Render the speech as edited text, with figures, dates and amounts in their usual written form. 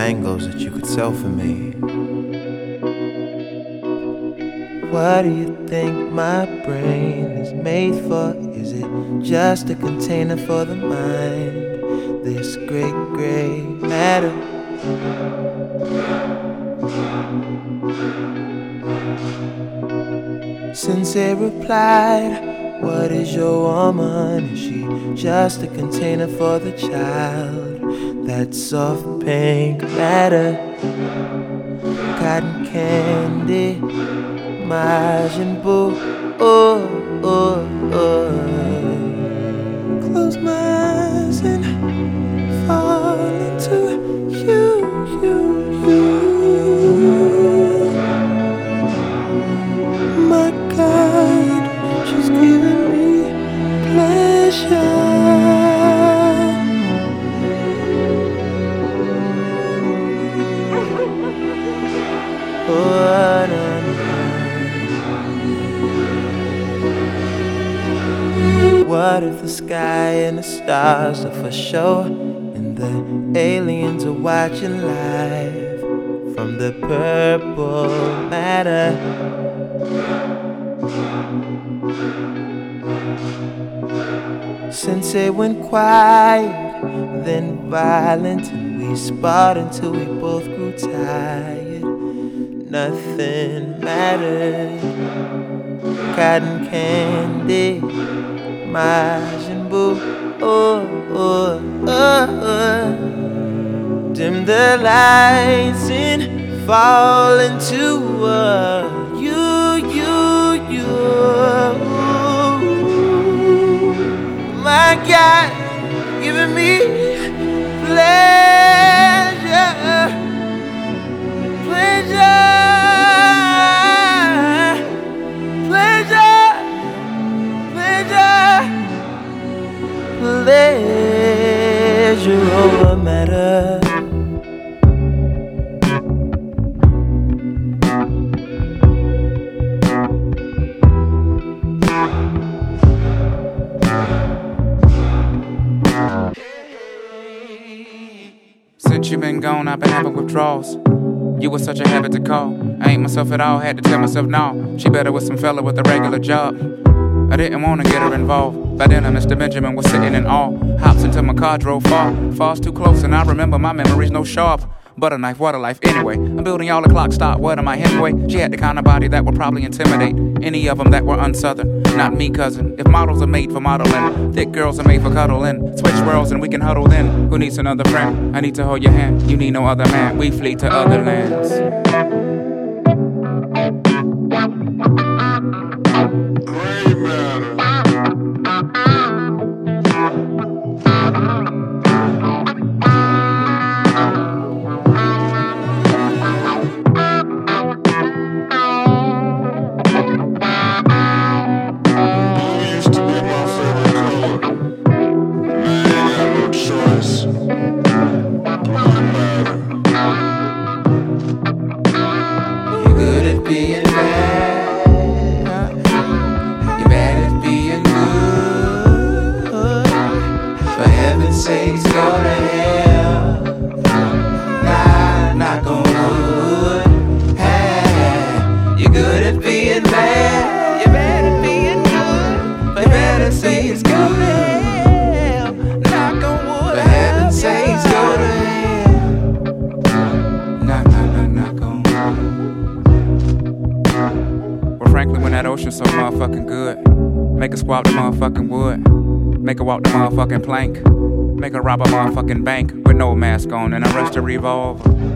mangoes that you could sell for me. What do you think my brain is made for? Is it just a container for the mind? This great gray matter. Sensei replied, what is your woman? Is she just a container for the child? That soft pink matter, cotton candy, Majin Buu, oh, oh, oh. Close my eyes and fall into you. My God, she's giving me pleasure. Oh, no. What if the sky and the stars are for show, and the aliens are watching live from the purple matter? Sensei went quiet, then violent, and we sparred until we both grew tired. Nothing mattered. Cotton candy, Majin Buu, oh, oh, oh, oh. Dim the lights and fall into you. My God, giving me pleasure. Pleasure over matter. Since you been gone, I've been having withdrawals. You was such a habit to call. I ain't myself at all, had to tell myself no. She better with some fella with a regular job. I didn't wanna get her involved. By then, Mr. Benjamin was sitting in awe. Hops into my car, drove far. Falls too close, and I remember my memories no sharp. Butter knife, what a life. Anyway, I'm building y'all a clock stop. What am I, Hemingway? She had the kind of body that would probably intimidate any of them that were unsouthern. Not me, cousin. If models are made for modeling, thick girls are made for cuddling. Switch worlds and we can huddle then. Who needs another friend? I need to hold your hand. You need no other man. We flee to other lands. Being bad, you're bad at being good. For heaven's sakes, go to hell. Nah, not gonna wood. Hey, you're good at being bad, you're bad at being good. For heaven's sakes, go to hell. Not gonna wood. For heaven's sakes, go to hell. Not gonna wood. Frankly, when that ocean's so motherfucking good, make her swap the motherfucking wood, make her walk the motherfucking plank, make her rob a motherfucking bank with no mask on and arrest a revolver.